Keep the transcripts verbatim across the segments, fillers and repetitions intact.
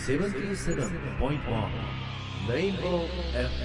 セブンティーセブンポイントワン レインボー エフエム。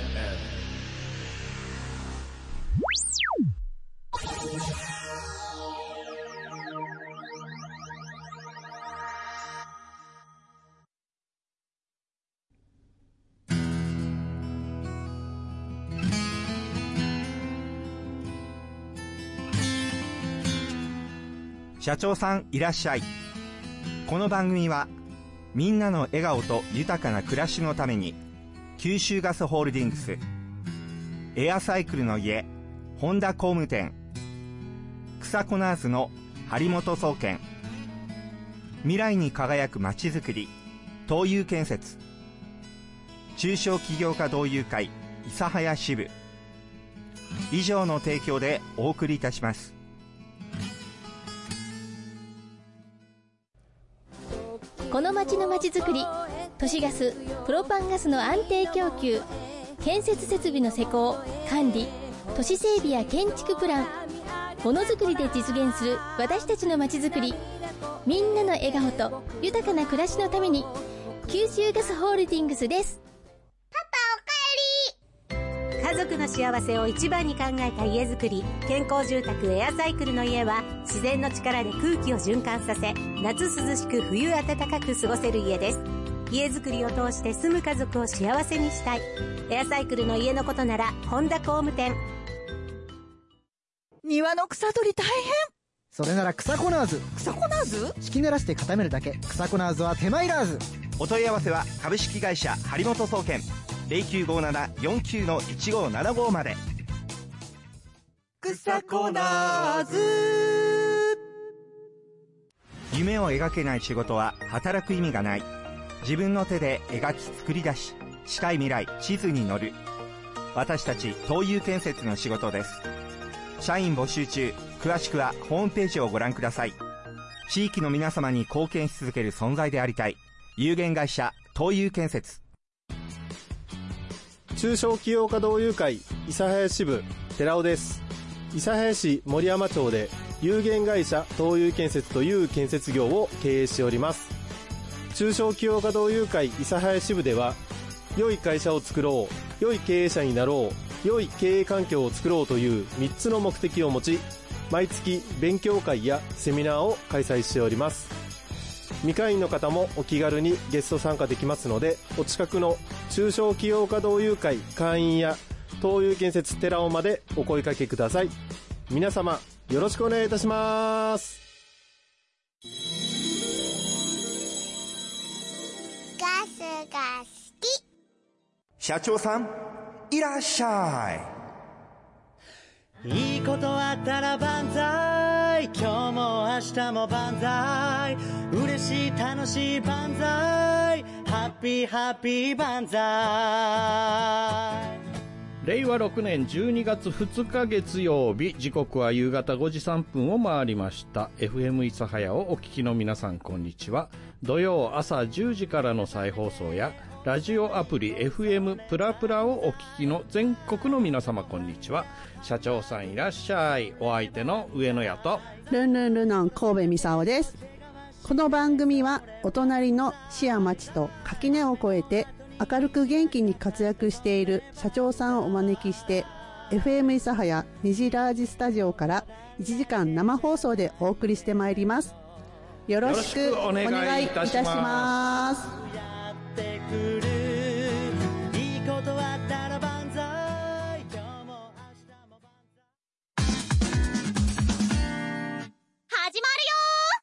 社長さんいらっしゃい。この番組はみんなの笑顔と豊かな暮らしのために九州ガスホールディングス、エアサイクルの家本田工務店、草コナーズの張本総研、未来に輝くまちづくり東友建設、中小企業家同友会諫早支部以上の提供でお送りいたします。 この町の町づくり、都市ガス、プロパンガスの安定供給、建設設備の施工、管理、都市整備や建築プラン、ものづくりで実現する私たちの町づくり、みんなの笑顔と豊かな暮らしのために九州ガスホールディングスです。 パパおかえり。家族の幸せを一番に考えた家づくり、健康住宅エアサイクルの家は自然の力で空気を循環させ、夏涼しく冬暖かく過ごせる家です。家づくりを通して住む家族を幸せにしたい。エアサイクルの家のことなら本田工務店。 庭の草取り大変。 それなら草コナーズ。 草コナーズ？ 敷き濡らして固めるだけ。草コナーズは手間いらず。 お問い合わせは株式会社張本総研 ゼロきゅうごななよんきゅうのいちごななご まで。 草コナーズ。 夢を描けない仕事は働く意味がない。自分の手で描き作り出し、近い未来地図に乗る。私たち東友建設の仕事です。社員募集中。詳しくはホームページをご覧ください。地域の皆様に貢献し続ける存在でありたい。有限会社東友建設。 中小企業家同友会諫早支部寺尾です。諫早市森山町で有限会社東友建設という建設業を経営しております。中小企業家同友会諫早支部では、良い会社を作ろう、良い経営者になろう、良い経営環境を作ろうというみっつの目的を持ち、毎月勉強会やセミナーを開催しております。未会員の方もお気軽にゲスト参加できますので、お近くの中小企業家同友会会員や東友建設寺尾までお声掛けください。皆様よろしくお願いいたします。 ガスが好き。 社長さんいらっしゃい。いいことあったら万歳。今日も明日も万歳。嬉しい楽しい万歳。ハッピーハッピー万歳。 れいわろくねんじゅうにがつふつか月曜日、時刻は夕方ごじさんぷんを回りました。 エフエム 諫早をお聞きの皆さん、こんにちは。土曜朝じゅうじからの再放送やラジオアプリ エフエム プラプラをお聞きの全国の皆様、こんにちは。社長さんいらっしゃい。お相手の上野屋とルンルンルノン神戸美沙です。この番組はお隣の市や町と垣根を越えて明るく元気に活躍している社長さんをお招きして エフエム 諫早にじラージスタジオからいちじかん生放送でお送りしてまいります。よろしくお願いいたします。 やってくる。いいことあったら万歳。今日も明日も万歳。 始まるよ。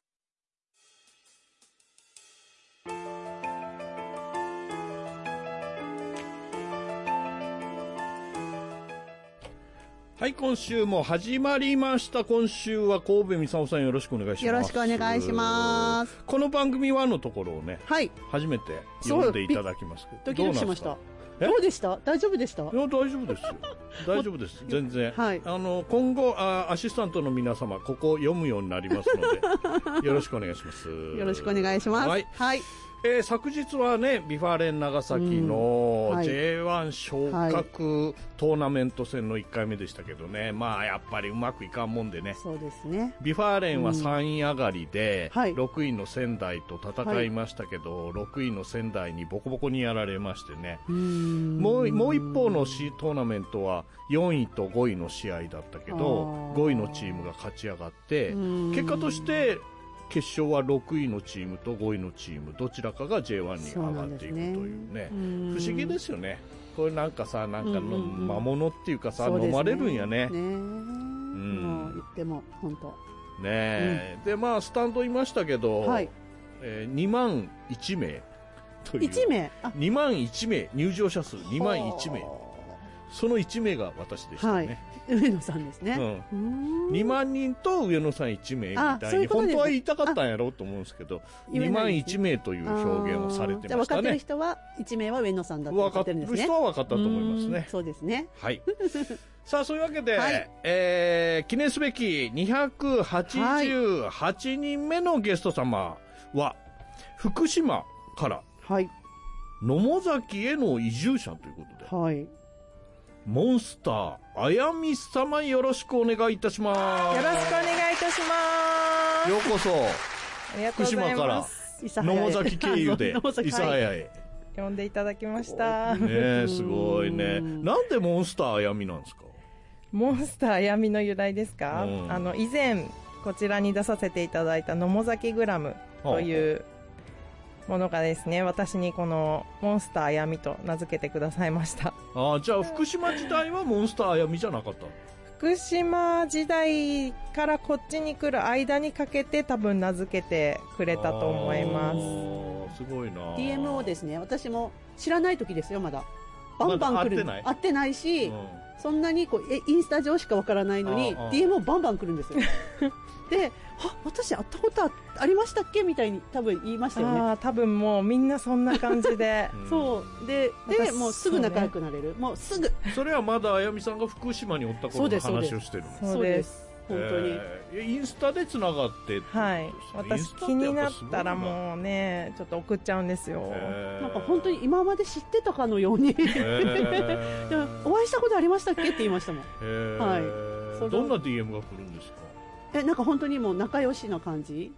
はい、今週も始まりました。今週は神戸美沙さん、よろしくお願いします。 よろしくお願いします。 この番組はのところをね、 はい、 初めて読んでいただきますけど、 ドキドキしました。どうでした？大丈夫でした？ いや、大丈夫ですよ。大丈夫です。全然。 はい。 あの、今後あ、アシスタントの皆様、ここ読むようになりますので、よろしくお願いします。 よろしくお願いします。 はい。 はい。 えー、昨日はねビファーレン長崎の ジェイワン 昇格トーナメント戦のいっかいめでしたけどね、まあやっぱりうまくいかんもんでね。 そうですね。 ビファーレンはさんい上がりで、 うんはい、 ろくいの仙台と戦いましたけど、はい、ろくいの仙台にボコボコにやられましてね。うーんもう、もう一方の C トーナメントはよんいとごいの試合だったけど、ごいのチームが勝ち上がって、結果として決勝はろくいのチームとごいのチームどちらかが ジェイワン に上がっていくというね、不思議ですよね。これなんかさ、なんかの魔物っていうかさ、飲まれるんやね。ね、うん、 もう言っても本当。 ねえ、うん、でまあスタンドいましたけど、はい、えー、にまんいちめいという。いちめい？あ、にまんいちめい、入場者数にまんいちめい。そのいちめいが私でしたね。はい、 上野さんですね。 うん、にまんにんと上野さんいちめいみたいに、本当は言いたかったんやろうと思うんですけど、にまんいちめいという表現をされてましたね。じゃあ分かってる人はいちめいは上野さんだと分かってるんですね。 分かってる人は分かったと思いますね。 そうですね。 はい。さあ、そういうわけで、はい、えー、記念すべきにひゃくはちじゅうはちにんめのゲスト様は、福島から、はい、野母崎への移住者ということで、はい、モンスターあやみ様、よろしくお願いいたします。 よろしくお願いいたします。 ようこそ。 ありがとうございます。 福島から野母崎経由で諫早へ呼んでいただきました。 ねえ、すごいね。なんでモンスターあやみなんですか？ モンスターあやみの由来ですか？うん、あの以前こちらに出させていただいた野母崎グラムというものがですね、私にこのモンスターあやみと名付けてくださいました。 ああ、じゃあ福島時代はモンスターあやみじゃなかった？ 福島時代からこっちに来る間にかけて多分名付けてくれたと思います。 すごいな。 ディーエムオー ですね。私も知らない時ですよ。まだバンバン来る、ま、会ってない会ってないし、うん、そんなにこうえインスタ上しかわからないのに ディーエムオー バンバン来るんですよ。で、あ、私会ったことありましたっけみたいに多分言いましたよね。 あ、多分もうみんなそんな感じでそうで、でもうすぐ仲良くなれる、ね、もうすぐ。 それはまだあやみさんが福島におった頃の話をしてるの？ そうです、 本当に、 えー、インスタでつながってって、 はい、私気になったらもうねちょっと送っちゃうんですよ。 なんか本当に今まで知ってたかのように、えー、お会いしたことありましたっけって言いましたもん。 えー、はい。どんな ディーエム が来るんですか？ え、なんか本当にもう仲良しの感じ。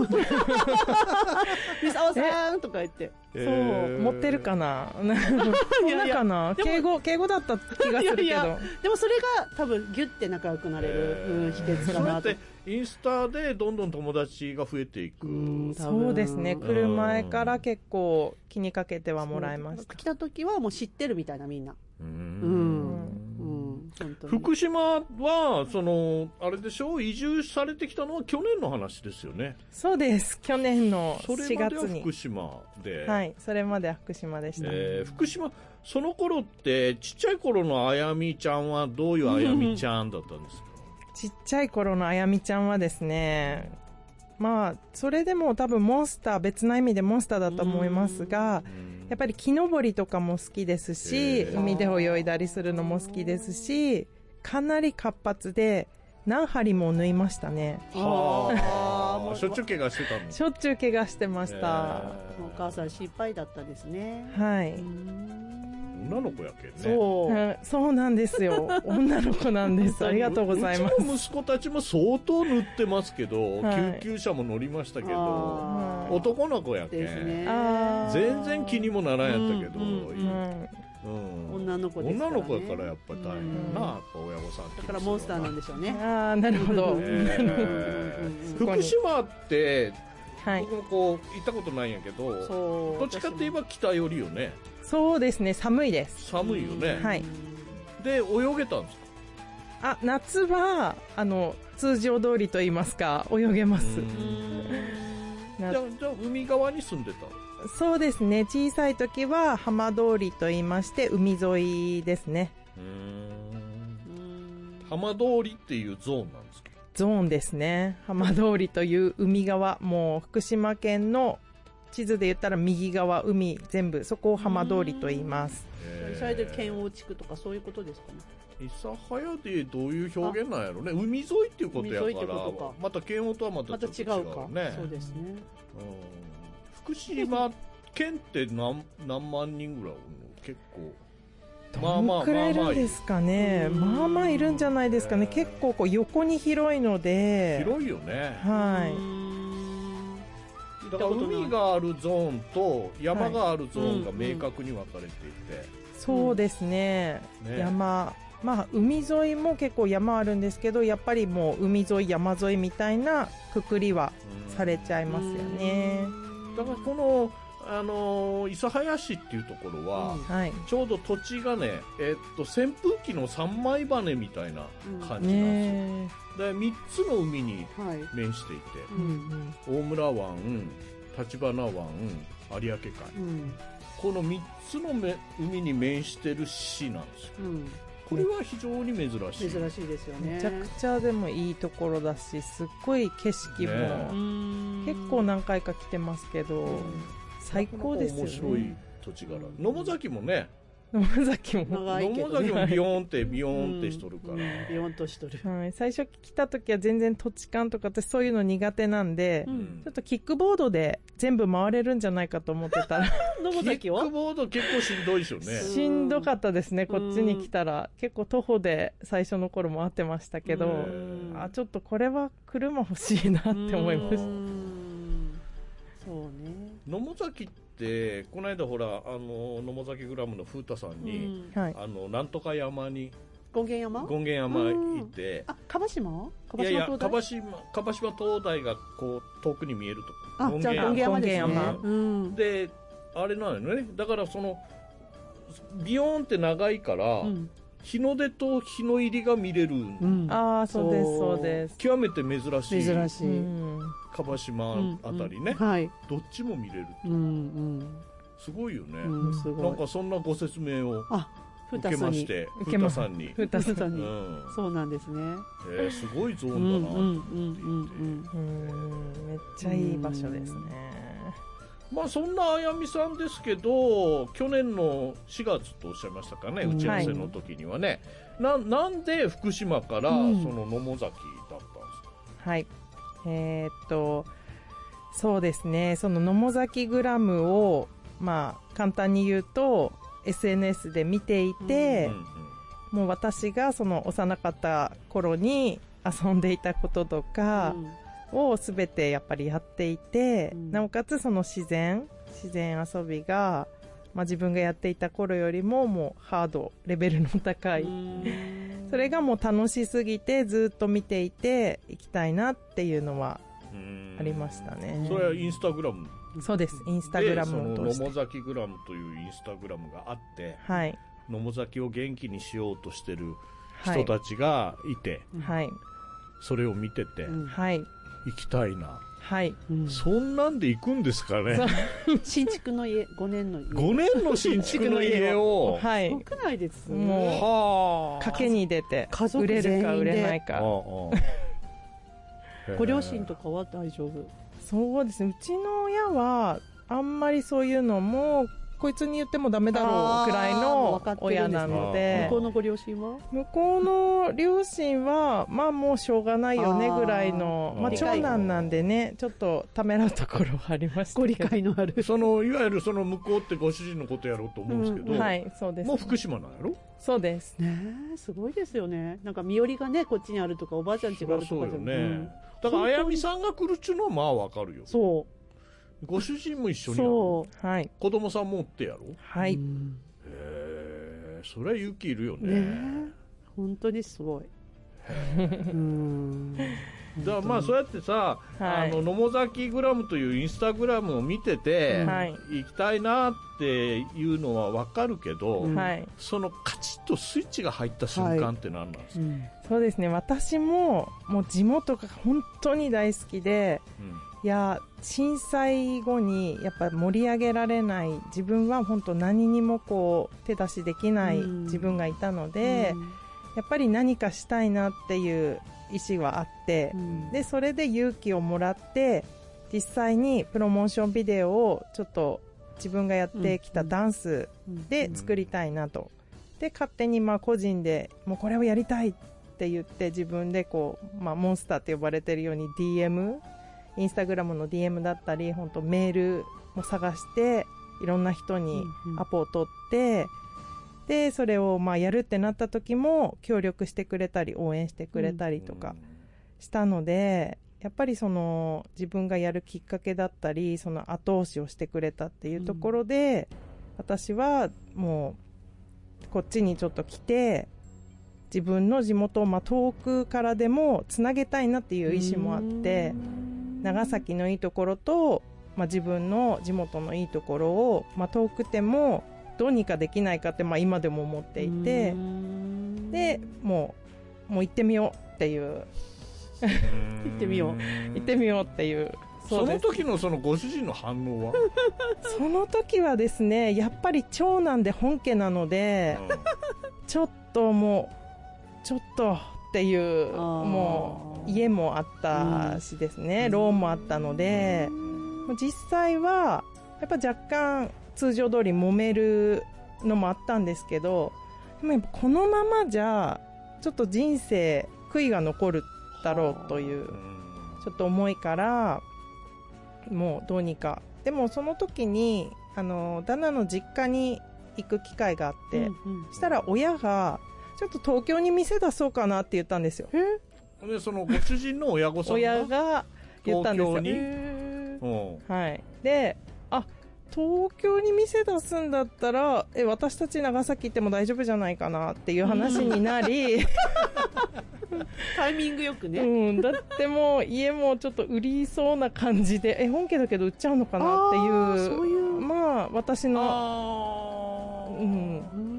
三沢さんとか言って、 そう持ってるかな。そんなかな。敬語敬語だった気がするけど。いやいやでもそれが多分ギュッて仲良くなれる、うん、秘訣かなと。 そうやってインスタでどんどん友達が増えていく。 うそうですね。来る前から結構気にかけてはもらいました。 来た時はもう知ってるみたいなみんな。うん。 うん福島はそのあれでしょう、移住されてきたのは去年の話ですよね。 そうです、去年のしがつに。 それまでは福島で、 はい、それまでは福島でした、 えー、福島その頃ってちっちゃい頃のあやみちゃんはどういうあやみちゃんだったんですか？ ちっちゃい頃のあやみちゃんはですね、まあそれでも多分モンスター、別な意味でモンスターだと思いますが、やっぱり木登りとかも好きですし、海で泳いだりするのも好きですし、かなり活発で何針も縫いましたね。 はあしょっちゅう怪我してたの？ しょっちゅう怪我してました。 お母さん心配だったですね。 はい。 女の子やけんね。 そう、うん、そうなんですよ。女の子なんです。ありがとうございます。 うちの息子たちも相当塗ってますけど、はい、救急車も乗りましたけど、男の子やけん、ね、全然気にもならんやったけど、うんうんうん、女の子ですからね。 女の子やからやっぱり大変な、やっぱ親御さん。 だからモンスターなんでしょうね。 ああ、なるほど。 福島って、はい、僕もこう行ったことないんやけど、どっちかって言えば北寄りよね。 そうですね、寒いです。 寒いよね。 はい。 で泳げたんですか？ あ、夏はあの通常通りと言いますか泳げます。 じゃあ、じゃあ海側に住んでた？ そうですね、小さい時は浜通りと言いまして海沿いですね。うーん、浜通りっていうゾーンなんですか？ ゾーンですね。浜通りという海側、もう福島県の地図で言ったら右側、海全部そこを浜通りと言います。 それで県央地区とかそういうことですかね。 諫早でどういう表現なんやろね。海沿いっていうことやからまた県央とはまたちょっと違うね。 また違うか。そうですね。 うん、福島っ県って何何万人ぐらいおるの？結構どのくらいいるんですかね。まあまあいるんじゃないですかね。結構こう横に広いので。 広いよね。 はい。 だから海があるゾーンと山があるゾーンが明確に分かれていて、はい、 そうですね、ね、山、まあ海沿いも結構山あるんですけど、やっぱりもう海沿い山沿いみたいなくくりはされちゃいますよね。 だからこのあの諫早市っていうところは、はい、ちょうど土地がね、えっと扇風機の三枚羽みたいな感じなんですよ、ね、でみっつの海に面していて、はい、大村湾、橘湾、有明海、うん、このみっつのめ海に面してる市なんですよ、うん、これは非常に珍しい珍しいですよね。 めちゃくちゃでもいいところだし、すっごい景色も、ね、結構何回か来てますけど、うん、最高ですよね。 面白い土地柄。野母崎もね、 野母崎も長いけど、ね、 野母崎もビヨーンってビヨーンってしとるから、うんうん、 ビヨーンとしとる、 はい、最初来た時は全然土地勘とか私そういうの苦手なんで、うん、ちょっとキックボードで全部回れるんじゃないかと思ってたら野母崎はキックボード結構しんどいですよね。 しんどかったですね。こっちに来たら結構徒歩で最初の頃も会ってましたけど、あ、ちょっとこれは車欲しいなって思いました。 そうね。 野母崎ってこの間ほらあの野母崎グラムの風太さんに、うん、あのなんとか山に権現山権現山行って、 あ、樺島いやいや樺島樺島灯台がこう遠くに見えるとこ、 あ、じゃあ権現山ですね、 うん、であれなのよね。だからそのビヨーンって長いから、うん、日の出と日の入りが見れる、うん、 ああそうですそうです。 極めて珍しい珍しい、うん、 樺島あたりね、 うんうん、はい、 どっちも見れると、 うんうん、 すごいよね、 うん、すごい。 なんかそんなご説明を受けまして風太さんに風太さんに、うん、そうなんですね、 えー、すごいゾーンだな、うんうんうんうん、めっちゃいい場所ですね。 まあそんなあやみさんですけど、去年のしがつとおっしゃいましたかね、打ち合わせの時にはね、はい、な, なんで福島からその野母崎だったんですか？ はい、えー、っとそうですね、その野母崎グラムをまあ簡単に言うと エスエヌエス で見ていて、うんうんうん、もう私がその幼かった頃に遊んでいたこととか、うんをすべてやっぱりやっていて、うん、なおかつその自然自然遊びが、まあ、自分がやっていた頃よりももうハードレベルの高い、それがもう楽しすぎてずっと見ていて行きたいなっていうのはありましたね。 それはインスタグラム？ そうです、インスタグラムを通して。 その野母崎グラムというインスタグラムがあって、 はい、 野母崎を元気にしようとしてる人たちがいて、 はい、 それを見てて、 うん、はい、 行きたいな、 はい、 うん、そんなんで行くんですかね。 新築の家、ごねんの家、 ごねんの新築の家をはい、 すごくないですね。 もう賭けに出て家族売れるか売れないか。ああご両親とかは大丈夫？ そうですね、うちの親はあんまりそういうのもこいつに言ってもダメだろうくらいの親なので。 向こうのご両親は向こうの両親はまあもうしょうがないよねぐらいの、まあ長男なんでね、ちょっとためらうところはありましたけど。 ご理解のあるそのいわゆるその向こうってご主人のことやろうと思うんですけど、 うん、はい、そうです、ね、 もう福島なんやろ？ そうですね。すごいですよね。なんか身寄りがねこっちにあるとかおばあちゃん家があるとかじゃそうよね、うん、だからあやみさんが来るっちゅうのはまあわかるよ。 そう、 ご主人も一緒にやる。 そう、はい、 子供さんもおってやろ。 はい、 へえ、それは勇気いるよね。 ね、本当にすごい。うんだからまあそうやってさ、はい、あの野母崎グラムというインスタグラムを見てて、はい、行きたいなっていうのは分かるけど、はい、そのカチッとスイッチが入った瞬間って何なんですか？はい、うん、 そうですね、私ももう地元が本当に大好きで、うん、いや震災後にやっぱ盛り上げられない自分は本当何にもこう手出しできない自分がいたので、うん、やっぱり何かしたいなっていう意思はあって、うん、でそれで勇気をもらって実際にプロモーションビデオをちょっと自分がやってきたダンスで作りたいなと、で勝手にまあ個人でもうこれをやりたいって言って自分でこう、まあ、モンスターって呼ばれてるように ディーエム、インスタグラムの ディーエム だったり本当メールも探していろんな人にアポを取って、でそれをまあやるってなった時も協力してくれたり応援してくれたりとかしたので、やっぱりその自分がやるきっかけだったりその後押しをしてくれたっていうところで、私はもうこっちにちょっと来て自分の地元をまあ遠くからでもつなげたいなっていう意思もあって、長崎のいいところと、まあ、自分の地元のいいところを、まあ、遠くてもどうにかできないかって、まあ、今でも思っていて、でもう、もう行ってみようっていう行ってみよう行ってみようっていう。 その時のそのご主人の反応はその時はですね、やっぱり長男で本家なので、うん、ちょっともうちょっとっていうもう家もあったしですね、うん、ローンもあったので、うん、実際はやっぱ若干通常通り揉めるのもあったんですけど、でもやっぱこのままじゃちょっと人生悔いが残るだろうというちょっと思いから、もうどうにか。でもその時にあの旦那の実家に行く機会があって、うんうん、したら親がちょっと東京に店出そうかなって言ったんですよ。 でそのご主人の親御さんが親が言ったんですよ。 東京に、 はい。で、あ、東京に店出すんだったらえ私たち長崎行っても大丈夫じゃないかなっていう話になりタイミングよくね、 うん、だってもう家もちょっと売りそうな感じでえ本家だけど売っちゃうのかなっていう、 そういうまあ私の、うん、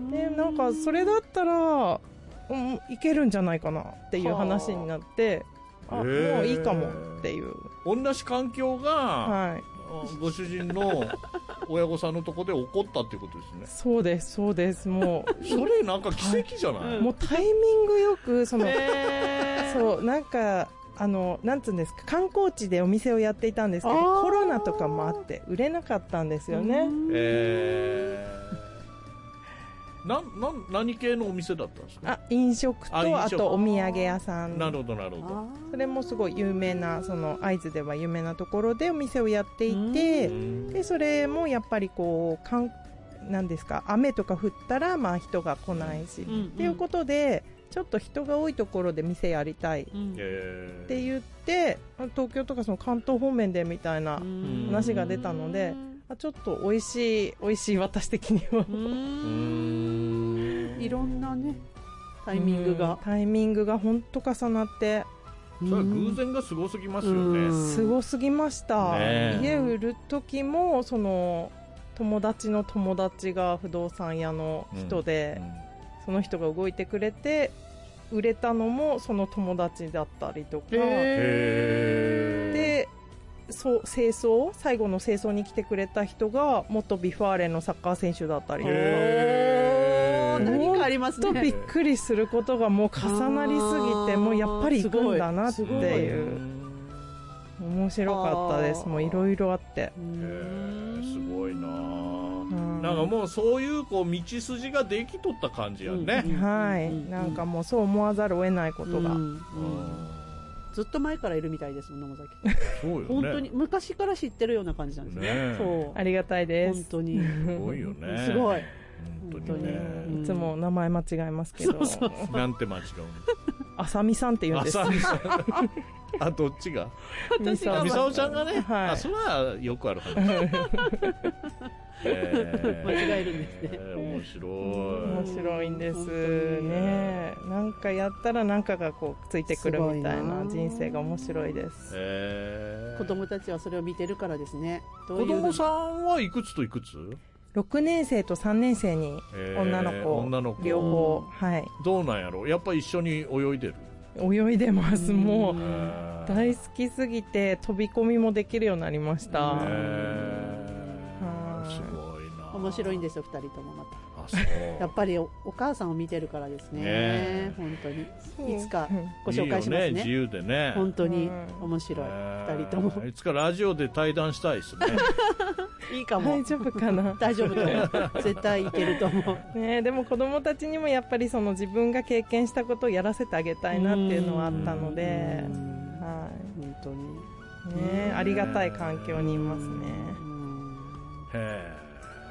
でなんかそれだったら、うん、いけるんじゃないかなっていう話になって、あもういいかもっていう。 同じ環境が、はい、ご主人の親御さんのとこで起こったっていうことですね。 そうですそうです。もうそれなんか奇跡じゃない、 はい、もうタイミングよくそのそうなんかあのなんつうんですか、観光地でお店をやっていたんですけどコロナとかもあって売れなかったんですよね。 えー、なな何系のお店だったんですか？ あ飲食と あ, あとお土産屋さん。 なるほどなるほど。 それもすごい有名なその会津では有名なところでお店をやっていて、でそれもやっぱりこうかんなんですか、雨とか降ったらまあ人が来ないし、うんうん、っていうことでちょっと人が多いところで店やりたいって言って、うん、東京とかその関東方面でみたいな話が出たので、あちょっと美味しい美味しい私的には。うーんいろんなねタイミングがタイミングが本当重なって、 それは偶然がすごすぎますよね。 すごすぎました、ね、家売る時もその友達の友達が不動産屋の人で、うんうん、その人が動いてくれて売れたのもその友達だったりとかで、そう清掃最後の清掃に来てくれた人が元ビファーレのサッカー選手だったりとか、 何かありますね。 もっとびっくりすることがもう重なりすぎて、もうやっぱり行くんだなっていう面白かったです。もういろいろあって、 へーすごいな、うん、なんかもうそういうこう道筋ができとった感じやね、 うん、はい、うん、なんかもうそう思わざるを得ないことが、うんうん、 ずっと前からいるみたいですもん野崎。 そうよね、 本当に昔から知ってるような感じなんですね。ね、 そうありがたいです。 本当にすごいよね。 すごい本当にね、 いつも名前間違えますけど、そうそうそう、なんて間違うの？ あさみさんって言うんです。 あさみさんあ、どっちが？ 私がみさおちゃんがね、 はい、 あ、それはよくある話。 えー、間違えるんですね、 えー、面白い面白いんですね。なんかやったらなんかがこうついてくるみたいな人生が面白いです。 えー、子供たちはそれを見てるからですね。 どういう子供さんはいくつといくつ？ ろくねん生とさんねん生に女の子、えー、女の子両方、はい。 どうなんやろ、やっぱ一緒に泳いでる？ 泳いでます。もう大好きすぎて飛び込みもできるようになりました。 すごいな。 面白いんですよふたりともまた。 あ、そうやっぱり お, お母さんを見てるからですね、ね、本当にいつかご紹介しますね。 いいよね、自由でね、 本当に面白い、ふたりとも。 いつかラジオで対談したいですね。 いいかも。 大丈夫かな。 大丈夫と思う。絶対いけると思う、 ね、でも子供たちにもやっぱりその自分が経験したことをやらせてあげたいなっていうのはあったので、はい、 本当に、 ね、ありがたい環境にいますね。 へ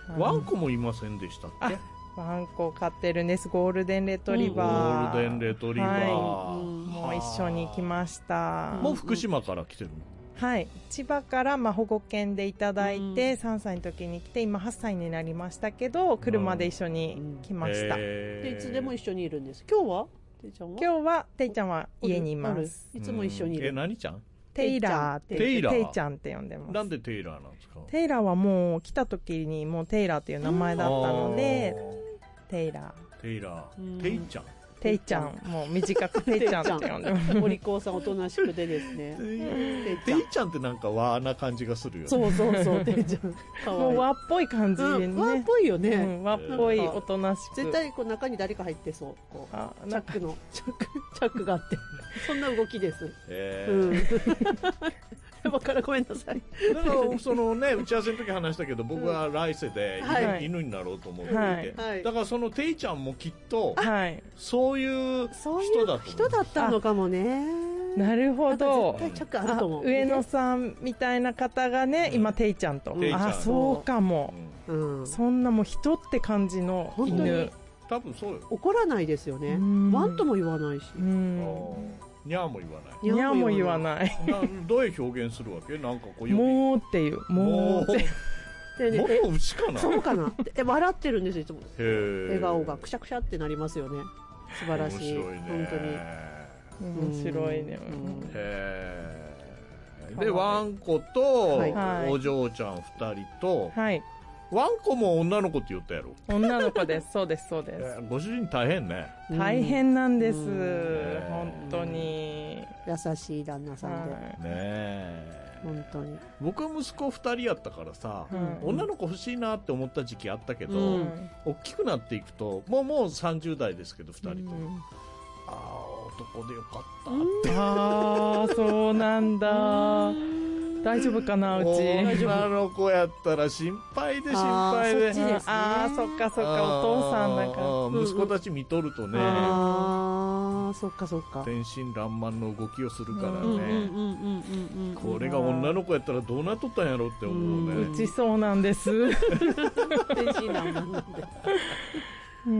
ワンコもいませんでしたっけ？ ワンコ飼ってるんです。ゴールデンレトリバー、 ゴールデンレトリバー、 はい、もう一緒に来ました。 もう福島から来てるの？ はい、千葉からまあ保護犬でいただいて、うん、さんさいの時に来て、今はっさいになりましたけど、車で一緒に来ました。うん、 でいつでも一緒にいるんです。今日はていちゃんは？ 今日はていちゃんは家にいます。 いつも一緒にいる。 え、何ちゃん？ テイラーってテイラー、 テイちゃんって呼んでます。 なんでテイラーなんですか？ テイラーはもう来た時にもうテイラーっていう名前だったので、テイラー。 テイラー。テイちゃん。 テイちゃん、もう短くテイちゃんって呼んでます。 お利口さんおとなしくてですね。 テイちゃんってなんか和な感じがするよね。 そうそうそう、テイちゃん。 もう和っぽい感じね。 和っぽいよね。 うん、和っぽいおとなしく。 絶対こう中に誰か入ってそう。こうあ、チャックのチャックチャックがあって、そんな動きです。 へー。 わからごめんなさい。 だからそのね打ち合わせの時話したけど、僕は来世で犬になろうと思っていて、はい、だからそのテイちゃんもきっと、はい、そういう人だと人だったのかもね。 なるほど。 絶対チャックあると思う。 上野さんみたいな方がね、うん、今テイちゃんと、うん、あ、そうかも、うん、そんなもう人って感じの犬。 多分そうよ。 怒らないですよね。ワンとも言わないし。 にゃーも言わない。 にゃーも言わない。 どういう表現するわけ？なんかこうもうっていう。もうって。 もう牛かな？ そうかな。え、笑ってるんですよいつも。笑顔がくしゃくしゃってなりますよね。素晴らしい。本当に。面白いね。 へー。でワンコとお嬢ちゃんふたりと。はい。ワンコも女の子って言ったやろ？ 女の子です。そうですそうです。 ご主人大変ね。 大変なんです。本当に優しい旦那さんで。ねえ。 本当に。 僕は息子ふたりやったからさ、女の子欲しいなって思った時期あったけど、大きくなっていくともうもうさんじゅう代ですけどふたりとも、ああ男でよかったって。 ああそうなんだ。大丈夫かなうち。 女の子やったら心配で心配で。 ああそっかそっか、お父さんなんか息子たち見とるとね、 ああそっかそっか、 天真爛漫の動きをするからね。これが女の子やったらどうなっとったんやろって思うね。 うちそうなんです。 天真爛漫なんで。 うん。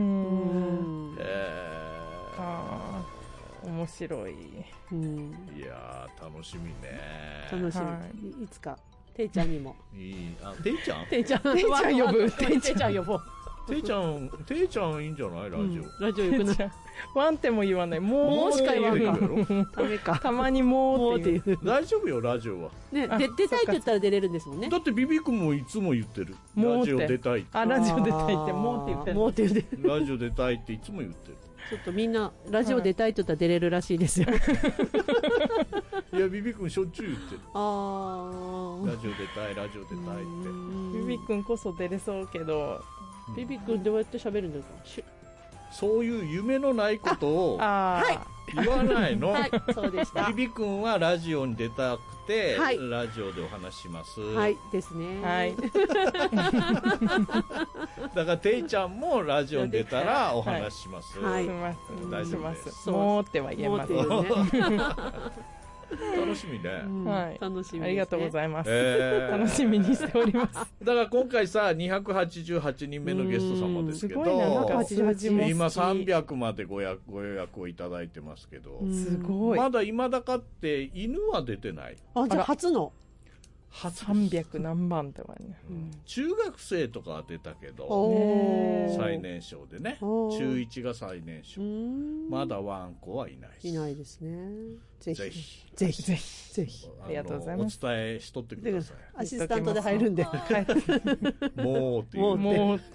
ああ面白い。 うん、いやー楽しみね。 楽しみ、はい、いつかていちゃんにもいい。あ、ていちゃんていちゃんていちゃん呼ぶ。 ていちゃん呼ぼう。 ていちゃんていちゃんいいんじゃない？ラジオ、うん、 ラジオよくない？ ワンっても言わない。もうしか言わんか。ダメか。 たまにもうっていう。 大丈夫よラジオは。 ね、で出たいって言ったら出れるんですもんね。 だってビビ君もいつも言ってる。ラジオ出たいって。 あ、ラジオ出たいってもうって言ってる。 もうって言ってる。 ラジオ出たいっていつも言ってる。 ちょっとみんなラジオ出たいって言ったら出れるらしいですよ。 いやビビ君しょっちゅう言ってる。 あラジオ出たいラジオ出たいって。 ビビ君こそ出れそうけど、 ビビ君どうやって喋るんですか？ そういう夢のないことを言わないの。 はい、そうでした。 ビビ君はラジオに出たくて、はい、ラジオでお話します。 はいですね。 はい。 だからていちゃんもラジオに出たらお話します。 はい。 大丈夫です。 もうっては言えます。 楽しみね。 はい。 楽しみ。 ありがとうございます。楽しみにしております。 だから今回さにひゃくはちじゅうはちにんめのゲスト様ですけど、今さんびゃくまでご予約をいただいてますけど、 すごい。 まだ今だかって犬は出てない。 あ、じゃあ初のさんびゃくなんばんとかね、 うん、中学生とかは出たけど最年少でね、中いちが最年少、まだワンコはいないし。 いないですね。ぜひぜひぜひぜひぜひありがとうございます。 お伝えしとってください。 アシスタントで入るんでもうっていうもう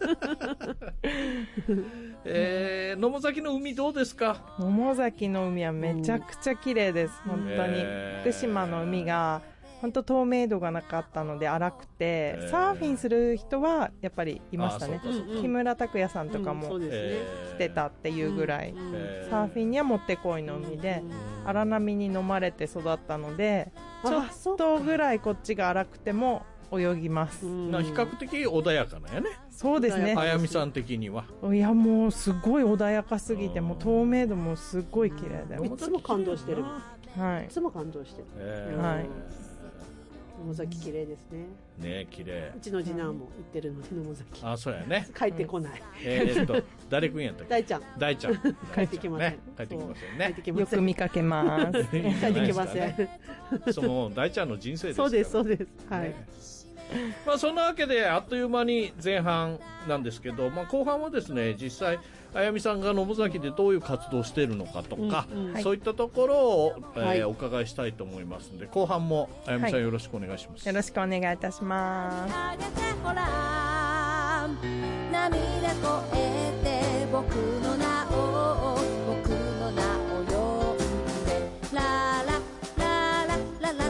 えー、野母崎の海どうですか？ 野母崎の海はめちゃくちゃ綺麗です、うん、本当に、えー、福島の海が本当透明度がなかったので荒くて、えー、サーフィンする人はやっぱりいましたね。木村拓哉さんとかも来てたっていうぐらい、うん、サーフィンにはもってこいの海で、うん、荒波に飲まれて育ったので、ちょっとぐらいこっちが荒くても泳ぎます。 比較的穏やかなやね。 そうですね。 あやみさん的には。 いやもうすごい穏やかすぎて、もう透明度もすごい綺麗で、 いつも感動してる。 はい。 いつも感動してる。 はい。 野崎綺麗ですね。 ね、綺麗。 うちの次男も行ってるので、野崎。 あ、そうやね。 帰ってこない。 えーっと、誰くんやったっけ？ 大ちゃん。 大ちゃん。 帰ってきません。 帰ってきませんね。 帰ってきません。 よく見かけます。 帰ってきません。 その大ちゃんの人生ですから。 そうです、そうです。はい。 まあそんなわけであっという間に前半なんですけど、まあ後半はですね、実際あやみさんが野母崎でどういう活動をしているのかとか、うんうん、そういったところを、えーはい、お伺いしたいと思いますので、後半もあやみさんよろしくお願いします。 はい、よろしくお願いいたします。 涙こえて僕の名を僕の名を呼んでラララララララ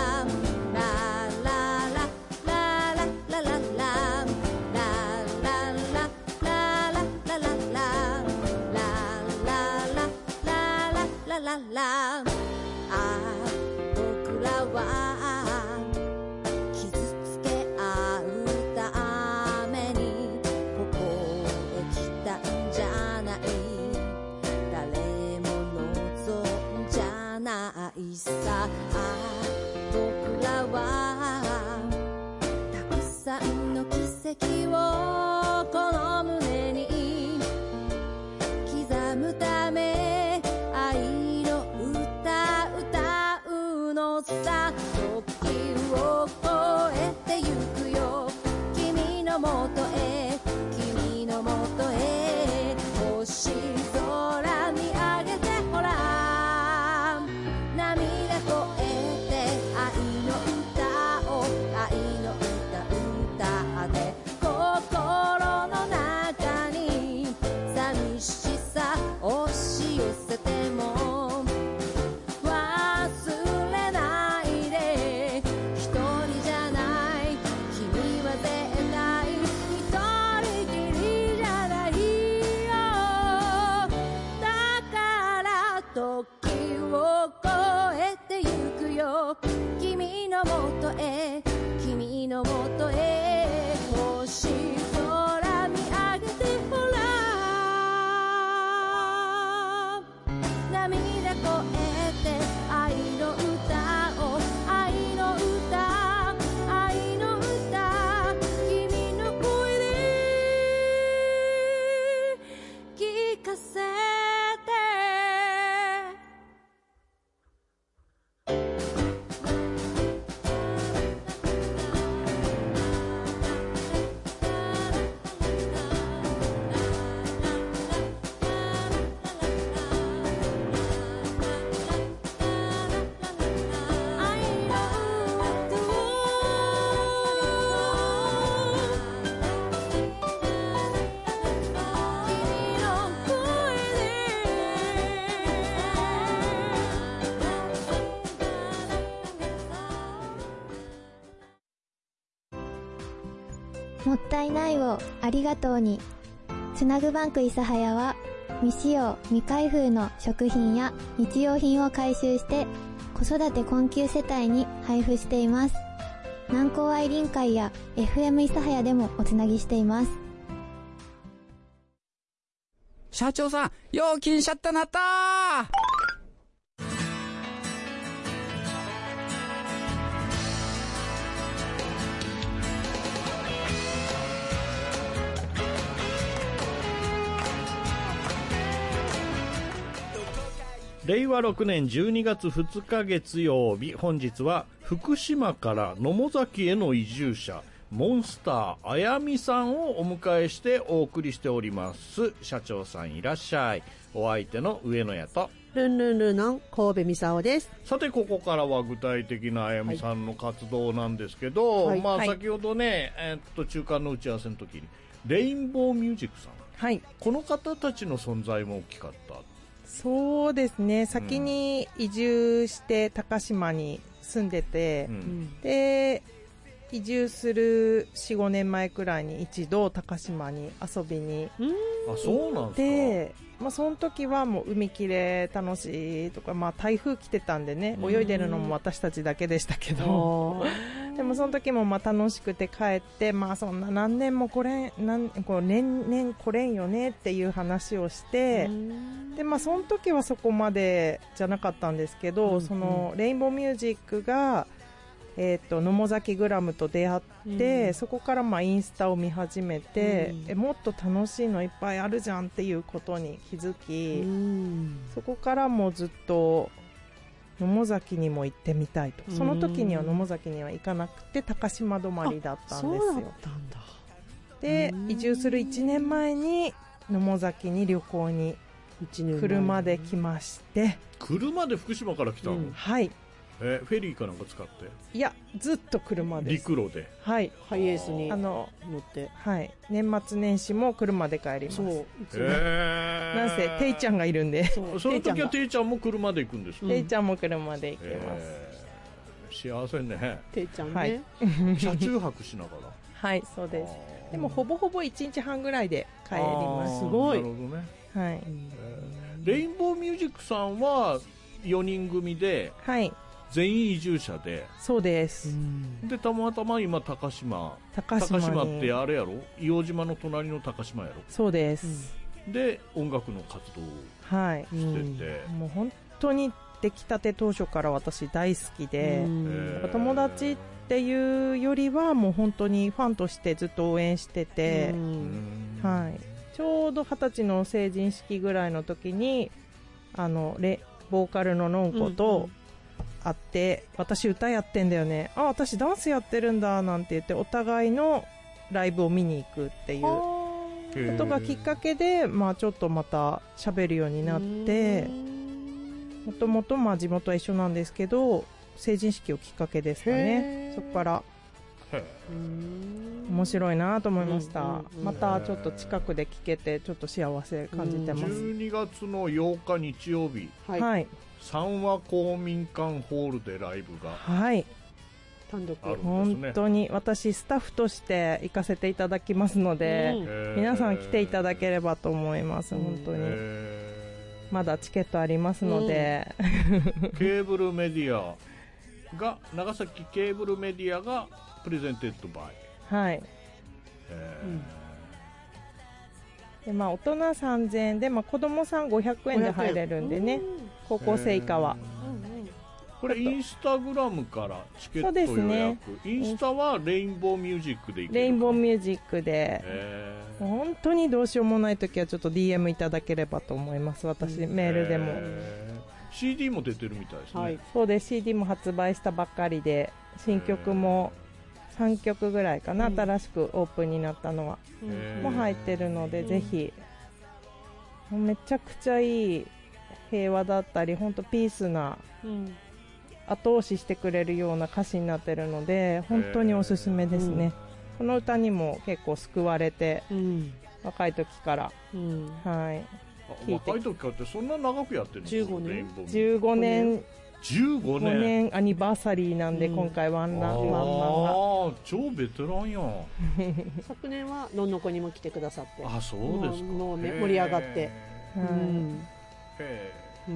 ラあ僕らは傷つけ合うためにここへ来たんじゃない誰も望んじゃないさあ僕らはたくさんの奇跡をこの胸に刻むため愛の歌歌うのさ時を越えてゆくよ君のもとへ君のもとへ星空見上げてほら涙こえて愛の歌を愛の歌歌って心の中に寂しさ押し寄せても忘れないで一人じゃない君は絶対一人きりじゃないよだから時を越えてゆくよ君のもとへ君のもとへ星空見上げてほら涙こえて愛の歌を愛の歌愛の歌君の声で聞かせてもったいないをありがとうに。つなぐバンク諫早は未使用未開封の食品や日用品を回収して子育て困窮世帯に配布しています。南高愛林会や エフエム 諫早でもおつなぎしています。 社長さん、料金シャッターなったー。 れいわろくねんじゅうにがつふつか月曜日、本日は福島から野母崎への移住者モンスターあやみさんをお迎えしてお送りしております。社長さんいらっしゃい。お相手の上野屋とルンルンルンの神戸美沙です。 さてここからは具体的なあやみさんの活動なんですけど、はい、まあ先ほどね、えー、っと中間の打ち合わせの時にレインボーミュージックさん、 はい、この方たちの存在も大きかった。 そうですね、先に移住して高島に住んでて、うん、で移住する よん,ご 年前くらいに一度高島に遊びに行って、まあ、その時はもう海きれい楽しいとか、まあ、台風来てたんでね、泳いでるのも私たちだけでしたけどでもその時もまあ楽しくて帰って、まあ、そんな何年もこれ何こう年々来れんよねっていう話をしてで、まあ、その時はそこまでじゃなかったんですけど、うんうん、そのレインボーミュージックがえー、と野母崎グラムと出会って、うん、そこからまあインスタを見始めて、うん、えもっと楽しいのいっぱいあるじゃんっていうことに気づき、うん、そこからもずっと野母崎にも行ってみたいと。その時には野母崎には行かなくて高島止まりだったんですよ。 そうだったんだ。 で移住するいちねんまえに野母崎に旅行に車で来まして。 車で福島から来たの、うん、 はい。 えー、フェリーかなんか使って？いやずっと車です。 陸路で。 はい。 ハイエースに乗って。 はい。年末年始も車で帰ります。そう。 えー、 なんせテイちゃんがいるんで。 その時はテイちゃんも車で行くんですか？ テイちゃんも車で行きます。 えー、幸せね。 テイちゃんね。 はい。 車中泊しながら。 はい、そうです。でもほぼほぼいちにちはんぐらいで帰ります。 すごい。 なるほどね。 はい。 レインボーミュージックさんはよにん組で。 はい。 全員移住者で。 そうです。 でたまたま今高島高島に高島ってあれやろ、硫黄島の隣の高島やろ。 そうです、 うん、で音楽の活動をしてて、 はい、もう本当に出来たて当初から私大好きで、友達っていうよりはもう本当にファンとしてずっと応援してて、はい、ちょうどはたちの成人式ぐらいの時にあのレボーカルののんこと、うん会って私歌やってんだよね、あ私ダンスやってるんだなんて言ってお互いのライブを見に行くっていうことがきっかけで、まあ、ちょっとまた喋るようになって、もともとまあ地元は一緒なんですけど成人式をきっかけですかね。そこから面白いなと思いました、うんうんうん、またちょっと近くで聴けてちょっと幸せ感じてます。 じゅうにがつのようか日曜日、 はいはい、 三和公民館ホールでライブがはい単独あるんですね。 本当に私スタッフとして行かせていただきますので、うん、皆さん来ていただければと思います、うん、本当にまだチケットありますので、 うん、ケーブルメディアが長崎ケーブルメディアがプレゼンテッドバイ、 はい、 えーうんでまあ、大人さんぜんえんで、まあ、子供さんごひゃくえんで入れるんでね、高校生以下は。 これインスタグラムからチケット予約、ね、インスタはレインボーミュージックでいけるか。 レインボーミュージックで本当にどうしようもないときはちょっと ディーエム いただければと思います。私、うん、メールでもシーディー も出てるみたいですね、 はい、そうです。 シーディー も発売したばっかりで新曲もさんきょくぐらいかな、うん、新しくオープンになったのはも入ってるので、ぜひめちゃくちゃいい平和だったり本当ピースな、うん、後押ししてくれるような歌詞になってるので本当におすすめですね、うん、この歌にも結構救われて、うん、若い時から、うん、はい若い時からってそんな長くやってるの？ じゅうごねんじゅうごねんじゅうごねんごねんアニバーサリーなんで、うん、今回ワンランワンマンが超ベテランやん昨年はのんのこにも来てくださって、 あそうですか、 もうね盛り上がって、 うん、へうん、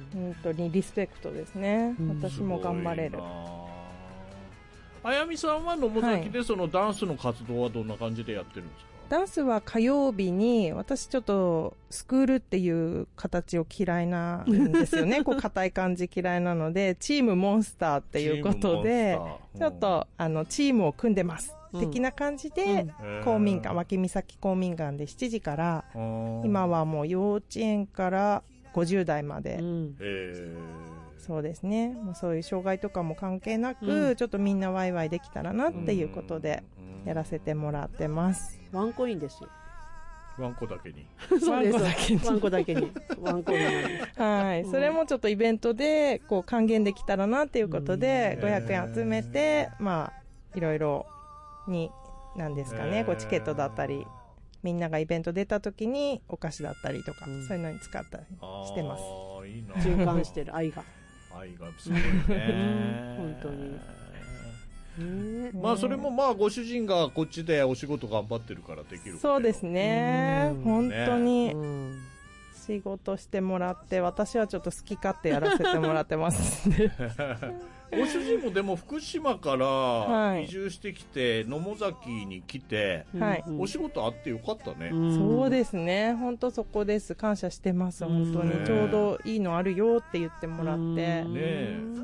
本当にリスペクトですね、うん、私も頑張れる。 あやみさんは野母崎でそのダンスの活動はどんな感じでやってるんですか？ ダンスは火曜日に、私ちょっとスクールっていう形を嫌いなんですよねこう硬い感じ嫌いなのでチームモンスターっていうことで、うん、ちょっとあのチームを組んでます、うん、的な感じで、うん、公民館脇岬公民館でしちじから、うん、今はもう幼稚園からごじゅうだいまで、うん、そうですね、もうそういう障害とかも関係なく、うん、ちょっとみんなワイワイできたらなっていうことでやらせてもらってます。 ワンコインですよ。 ワンコだけにそうです。ワンコだけにワンコインなんです。 はい、それもちょっとイベントでこう還元できたらなっていうことでごひゃくえん集めて、まあいろいろに何ですかね、こうチケットだったりみんながイベント出た時にお菓子だったりとか、うん、そういうのに使ったりしてます。 あいいな、 循環してる愛が愛がすごいね本当に。 まあそれもまあご主人がこっちでお仕事頑張ってるからできる。 そうですね、本当に仕事してもらって、私はちょっと好き勝手やらせてもらってますご主人もでも福島から移住してきて、はい、野母崎に来て、はい、お仕事あってよかったね。 そうですね、本当そこです。感謝してます。本当にちょうどいいのあるよって言ってもらって、ね、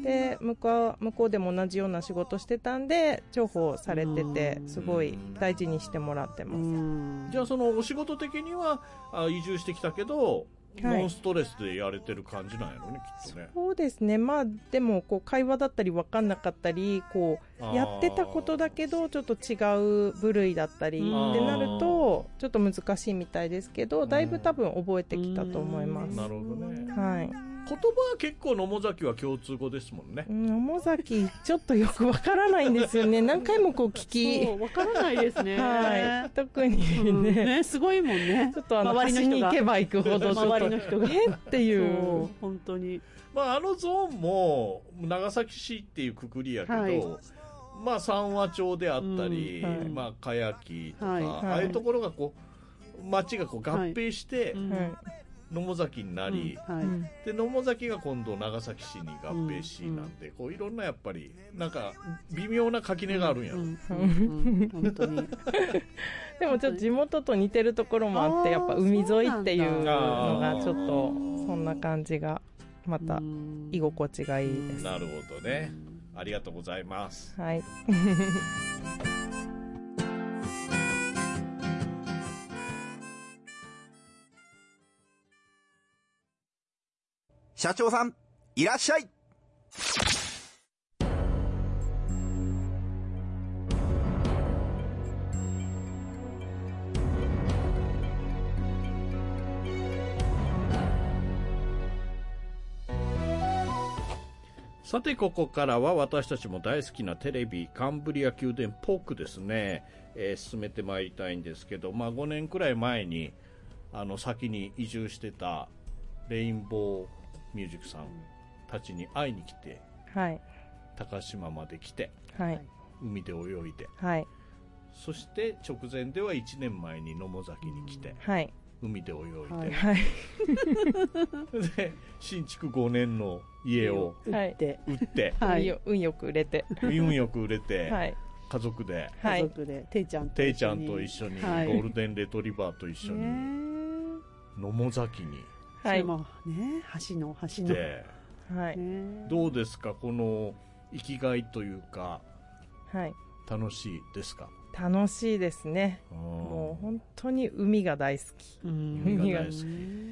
で向こう、向こうでも同じような仕事してたんで重宝されてて、すごい大事にしてもらってます。 じゃあそのお仕事的にはあ移住してきたけど、 はい、 ノンストレスでやれてる感じなんやろね、きっとね。 そうですね。まあでもこう会話だったり分かんなかったり、こうやってたことだけどちょっと違う部類だったりってなるとちょっと難しいみたいですけど、だいぶ多分覚えてきたと思います。 なるほどね。 はい。 言葉は結構野母崎は共通語ですもんね。 野母崎ちょっとよくわからないんですよね。何回もこう聞き、 そうわからないですね。 はい。特にね、 うんね、すごいもんね。 ちょっとあの端に行けば行くほどちょっと周りの人がえっていう。 そう本当に。 まああのゾーンも長崎市っていうくくりやけど。はい、まあ三和町であったり、うんはい、まあ茅木とか、はい、ああいうところがこう町がこう合併して、はいはい、野母崎になり、うんはい、で野母崎が今度長崎市に合併しなんで、うん、こういろんなやっぱりなんか微妙な垣根があるんやろ、うんうんうん、 本当にでもちょっと地元と似てるところもあって、やっぱ海沿いっていうのがちょっとそんな感じがまた居心地がいいです。 なるほどね、ありがとうございます。 はい社長さん、いらっしゃい。 さてここからは私たちも大好きなテレビカンブリア宮殿ポークですね、えー、進めてまいりたいんですけど、まあ、ごねんくらい前にあの先に移住してたレインボーミュージックさんたちに会いに来て、 はい、 高島まで来て、 はい、 海で泳いで、 はい、 そして直前ではいちねんまえに野母崎に来て、 はい、 海で泳いで、 はいはい、 で新築ごねんの家を売って、 売ってはい、運よく売れて運よく売れて、 はい、 家族で、 家族でていちゃんと一緒に、ていちゃんと一緒に、はい、ゴールデンレトリバーと一緒に野母崎に、 はい、もね、橋の橋の、 はい、 どうですかこの生きがいというか、 はい、 楽しいですか？ 楽しいですね。もう本当に海が大好き。 海が大好き。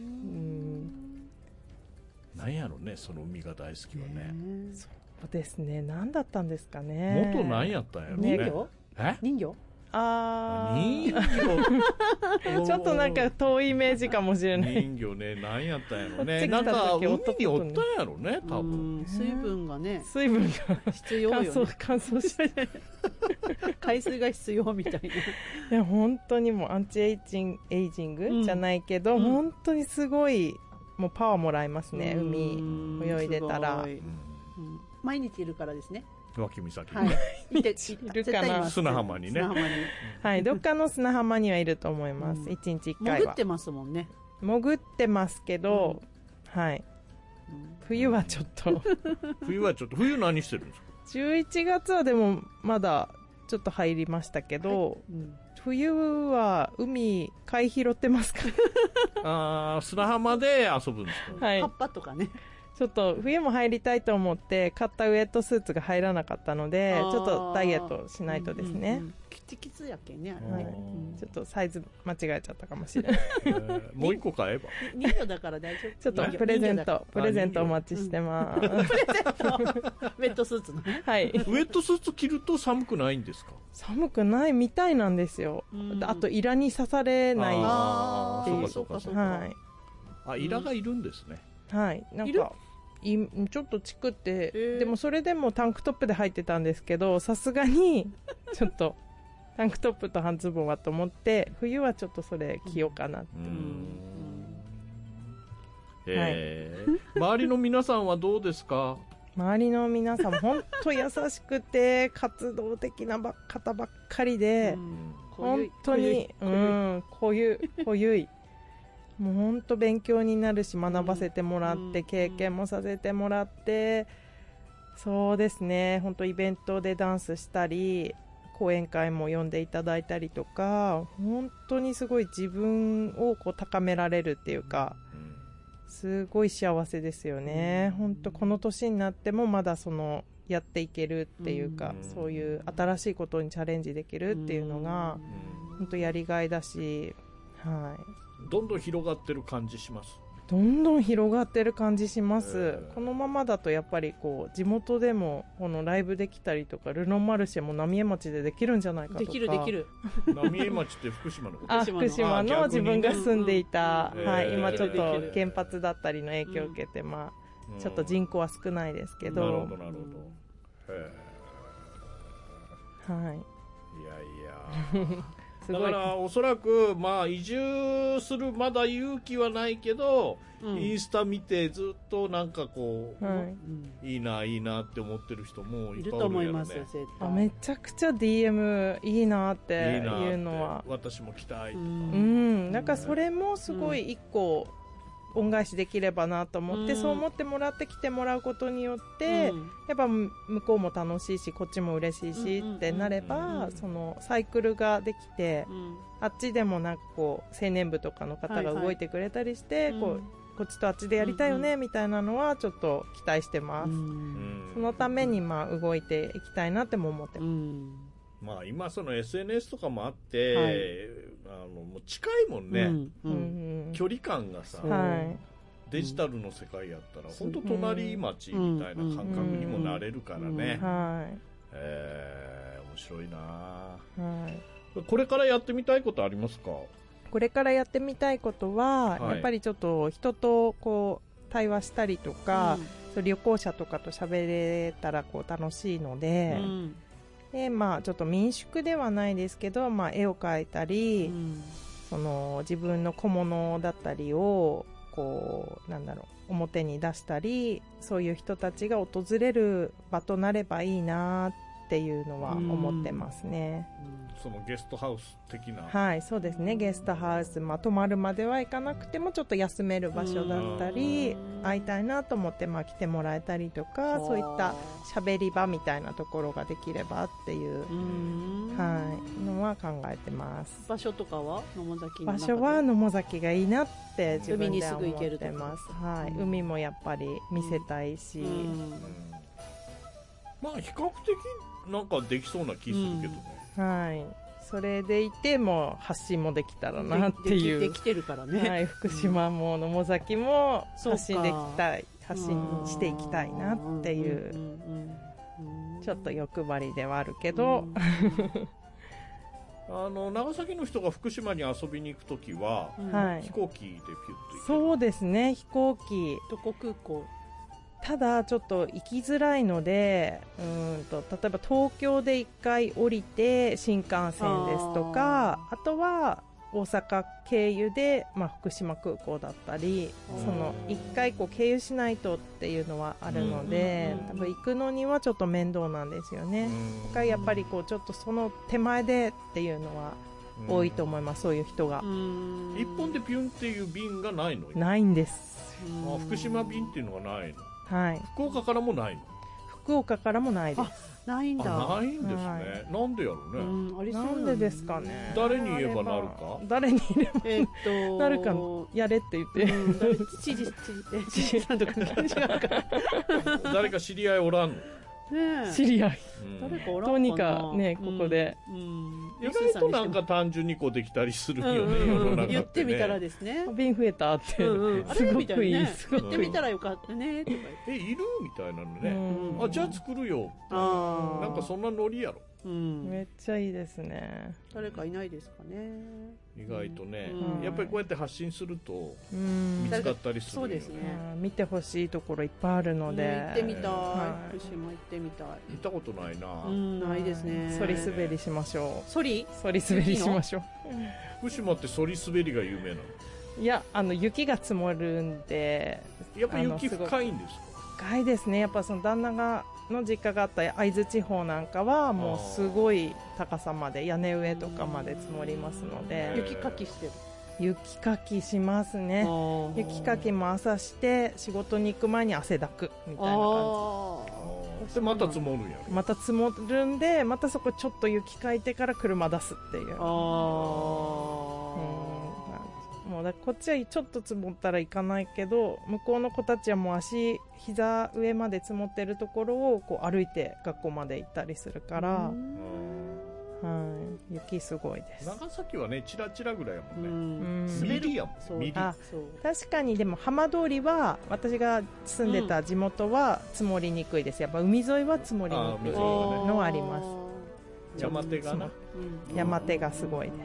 なんやろね、その海が大好きはね。 そうですね。何だったんですかね。 元何やったんやろね。 人魚？ え？ 人魚？ あ人魚ちょっとなんか遠いイメージかもしれない。 人魚ね、何やったんやろね。なんか海におったんやろね、多分。 水分がね、 水分が必要よね。 乾燥乾燥して海水が必要みたいな。 いや本当にもうアンチエイジング、エイジングじゃないけど、うん、本当にすごいもうパワーもらえますね。海泳いでたら、うん、 毎日いるからですね。 脇岬、 はい、いているかな、 砂浜にね。 砂浜にはい、どっかの砂浜にはいると思います。うん、いちにちいっかいは潜ってますもんね。 潜ってますけど、うん、はい、うん、冬はちょっと冬はちょっと冬何してるんですか？ じゅういちがつはでもまだちょっと入りましたけど、はい、うん、冬は海貝拾ってますからあ砂浜で遊ぶんですか？ はい、 葉っぱとかね。 ちょっと冬も入りたいと思って買ったウエットスーツが入らなかったので、ちょっとダイエットしないとですね。 うんうん、きつきつやけんね、 はい、ちょっとサイズ間違えちゃったかもしれない、 えー、もう一個買えば人魚だから大丈夫。 ちょっとプレゼントプレゼントお待ちしてます。プレゼントウェットスーツのね、 はい、 ウェットスーツ着ると寒くないんですか？ 寒くないみたいなんですよ。あとイラに刺されないっていう。 ああ、そうかそうかそうか、 はい、 あ、イラがいるんですね。 うん、はい、なんかいちょっとチクって、えー、でもそれでもタンクトップで入ってたんですけど、さすがにちょっとタンクトップと半ズボンはと思って冬はちょっとそれ着ようかなって。うん、 えーはい、周りの皆さんはどうですか？ 周りの皆さん本当優しくて活動的な方ばっかりで、うん、本当に濃ゆい濃ゆいもう本当勉強になるし、学ばせてもらって、うん、経験もさせてもらって、うん、そうですね、本当イベントでダンスしたり講演会も呼んでいただいたりとか、本当にすごい自分をこう高められるっていうか、 すごい幸せですよね。本当この年になってもまだそのやっていけるっていうか、うん、そういう新しいことにチャレンジできるっていうのが、うん、本当やりがいだし、はい、 どんどん広がってる感じします。 どんどん広がってる感じします。このままだとやっぱりこう地元でもこのライブできたりとか、ルノンマルシェも浪江町でできるんじゃないかとか。 できるできる。 浪江町って福島のこと？ あ、福島の自分が住んでいた、 うんうん、 はい、今ちょっと原発だったりの影響を受けて、うん、まあちょっと人口は少ないですけど。 なるほどなるほど。へー。はい。 いやいや。だからおそらくまあ移住するまだ勇気はないけど、うん、インスタ見てずっとなんかこう、はい、いいないいなって思ってる人もいっぱいおるやろね。いると思いますよ、 絶対。あ、めちゃくちゃ ディーエム いいなっていうのは、 いいなって私も来たいとか、うんうん、なんかそれもすごい一個、うん恩返しできればなと思って、うん、そう思ってもらって来てもらうことによって、うん、やっぱ向こうも楽しいしこっちも嬉しいし、うん、ってなれば、うん、そのサイクルができて、うん、あっちでもなんかこう青年部とかの方が動いてくれたりして、はいはい、こうこっちとあっちでやりたいよね、うん、みたいなのはちょっと期待してます、うん、そのためにまあ動いていきたいなっても思ってます、うんまあ、今その エスエヌエス とかもあって、はい、あのもう近いもんね、うんうん、距離感がさ、はい、デジタルの世界やったら本当隣町みたいな感覚にもなれるからね、うんうんはいえー、面白いな、はい、これからやってみたいことありますか？ これからやってみたいことは、はい、やっぱりちょっと人とこう対話したりとか、うん、旅行者とかと喋れたらこう楽しいので、うんでまあ、ちょっと民宿ではないですけど、まあ、絵を描いたり、うん、その自分の小物だったりをこうなんだろう表に出したりそういう人たちが訪れる場となればいいなっていうのは思ってますね、 うん、そのゲストハウス的なはいそうですねゲストハウス、まあ、泊まるまではいかなくてもちょっと休める場所だったり会いたいなと思って、まあ、来てもらえたりとかそういった喋り場みたいなところができればっていう、はい、のは考えてます。 場所とかは野母崎の場所は野母崎がいいなって自分では思ってます。はい、海もやっぱり見せたいし、うん、 まあ比較的なんかできそうな気するけどね、 うん、はいそれでいても発信もできたらなっていうできてるからね、 はい、福島も野母崎も発信できたい発信していきたいなっていうちょっと欲張りではあるけどあの長崎の人が福島に遊びに行くときは、はい、飛行機でピュッと行ける。 そうですね飛行機どこ空港ただちょっと行きづらいのでうんと例えば東京でいっかい降りて新幹線ですとか あ, あとは大阪経由で、まあ、福島空港だったりそのいっかいこう経由しないとっていうのはあるので多分行くのにはちょっと面倒なんですよね。だからやっぱりこうちょっとその手前でっていうのは多いと思いますそういう人が一本でピュンっていう便がないの？ ないんです。 あ福島便っていうのがないの？ はい、 福岡からもないの？ 福岡からもないです。 ないんだ。 ないんですね、はい、なんでやろうね、 うん、ありそうなんでですかね。 誰に言えばなるか誰に言えば、えー、っと誰かやれって言って、うん、 知事知事さんとか違うか誰か知り合いおらんの？ ね、知り合い、 うん、誰かおらんかな。 とにかねここで、うんうん意外となんか単純にこうできたりするよね、うんうん、言ってみたらですね便増えたって、うんうん、すごくいい、ね、 言ってみたらよかったねとかえいるみたいなのね、うん、あじゃあ作るよあなんかそんなノリやろ、 うん、めっちゃいいですね。 誰かいないですかね意外とね、うん、やっぱりこうやって発信すると見つかったりするよね、うん、そうですね見てほしいところいっぱいあるので、うん、 行ってみたい、はい、福島行ってみたい。 行ったことないな、 うん、ないですね。 そり滑りしましょう。 そりそり滑りしましょう福島ってそり滑りが有名なの？ いやあの雪が積もるんでやっぱ雪深いんですか？ 深いですね。やっぱその旦那がの実家があった会津地方なんかはもうすごい高さまで屋根上とかまで積もりますので雪かきしてる。 雪かきしますね。雪かきも朝して仕事に行く前に汗だくみたいな感じでまた積もるんやろ。 また積もるんでまたそこちょっと雪かいてから車出すっていう。あ、 もうだこっちはちょっと積もったら行かないけど、向こうの子たちはもう足膝上まで積もってるところをこう歩いて学校まで行ったりするから、はい、雪すごいです。 長崎はねチラチラぐらいやもんね。ミリやもん。ミリ。 あ、確かに。でも浜通りは私が住んでた地元は積もりにくいです。やっぱ海沿いは積もりにくいのはあります。 山手がな、 山手がすごいです。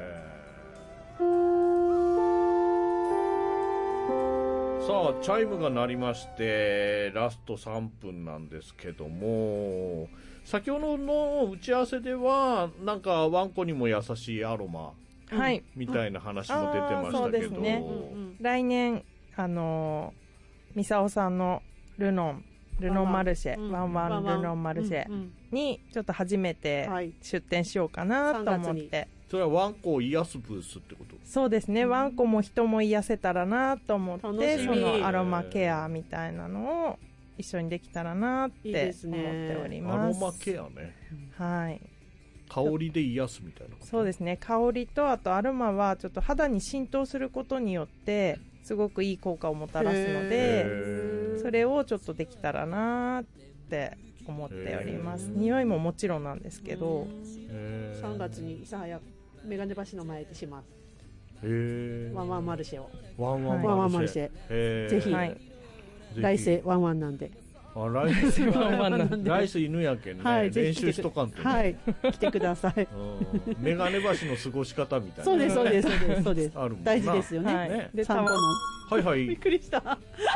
さあチャイムが鳴りましてラストさんぷんなんですけども、先ほどの打ち合わせではなんかワンコにも優しいアロマ、はい、みたいな話も出てましたけど、 そうですね、来年あのミサオさんのルノンルノンマルシェ、ワンワンルノンマルシェにちょっと初めて出店しようかなと思って、 それはワンコを癒すブースってこと？ そうですね、ワンコも人も癒せたらなと思って、そのアロマケアみたいなのを一緒にできたらなって思っております。 アロマケアね、 はい、 香りで癒すみたいなこと？ そうですね、香りとあとアロマはちょっと肌に浸透することによってすごくいい効果をもたらすので、それをちょっとできたらなって思っております。匂いももちろんなんですけど、 さんがつに諫早メガネ橋の前でします。ワンワンマルシェを。 ワンワンマルシェ。ぜひ、はい、来世ワンワンなんで。 あ、来世ワンワンなんで。来世犬やけんね。はい、練習しとかんとね。 はい、来てください。 メガネ橋の過ごし方みたいな。 そうですそうですそうですそうです。あるもんな。大事ですよね。で、散歩の。 はいはい。 びっくりした。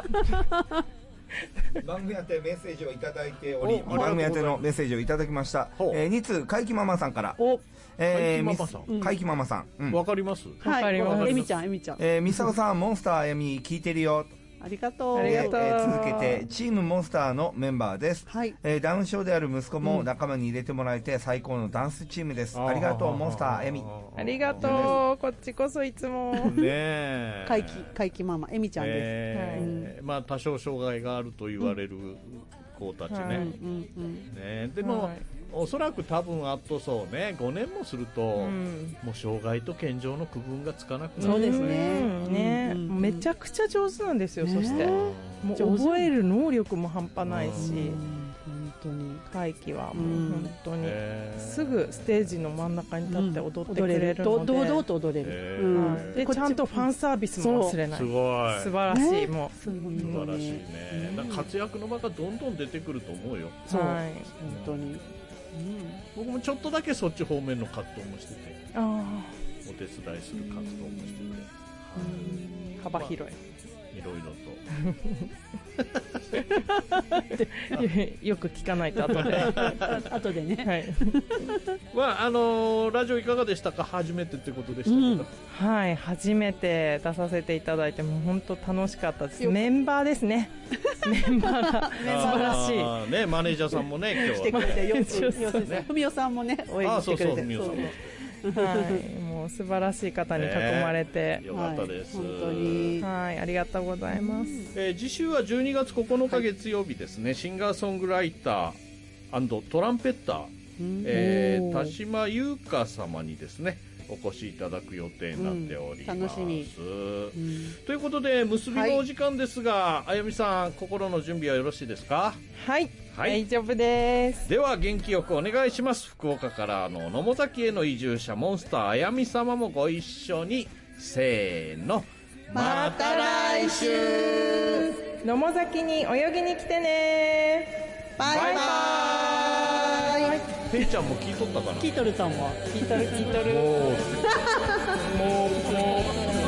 番組宛てメッセージをいただいており、番組宛てのメッセージをいただきました。えー、につかいきママさんから。 えー、 かいきママさん。 わかります？ わかります。えみちゃん、えみちゃん。 えー、みさおさん、モンスターあやみ聞いてるよ。 ありがとう。 ありがとう。 続けて、チームモンスターのメンバーです。はい。えー、ダウン症である息子も仲間に入れてもらえて最高のダンスチームです。ありがとう、モンスターあやみ。 ありがとう。こっちこそいつも。 ねえ。 かいき、かいきママ、えみちゃんです。 えー、まあ、多少障害があると言われる子たちね。ね、でも、おそらく多分あとそうねごねんもすると、うん、もう障害と健常の区分がつかなくなる。 そうですね、うんね、うん、めちゃくちゃ上手なんですよ、ね、そしてもう覚える能力も半端ないし、本当に会期はもう本当にすぐステージの真ん中に立って踊ってくれるので、 堂々と踊れる、 うん、でちゃんとファンサービスも忘れない。 すごい素晴らしい、もう素晴らしいね。なんか活躍の場がどんどん出てくると思うよ。 そう、はい、本当に。 うん、僕もちょっとだけそっち方面の活動もしてて、あお手伝いする活動もしてて、 うん、幅広い、まあ、いろいろとよく聞かないと後で後でね、はいまああのー、ラジオいかがでしたか？初めてってことでしたけど、うん、 はい、初めて出させていただいてもう本当楽しかったです。メンバーですねメンバーが素晴らしい、 ね、マネージャーさんもね今日は来てくれてよくふみおさんもね応援してくれて、 ふみおさんもはい、もう素晴らしい方に囲まれて、 ね、よかったです、 はい、本当に、 はい、ありがとうございます、 えー、次週はじゅうにがつここのか月曜日ですね、はい、シンガーソングライター&トランペッター、えー、田島優香様にですねお越しいただく予定になっております、うん、 楽しみ、 うん、ということで結びのお時間ですが、はい、あやみさん心の準備はよろしいですか？ はい、はい、大丈夫です。 では元気よくお願いします。福岡からの野母崎への移住者モンスターあやみ様もご一緒に、せーの、 また来週野母崎に泳ぎに来てね。 バイバイバイ。 ペイちゃんも聞いとったかな？ 聞いとると思う。 聞いとる聞いとる。もうもうもう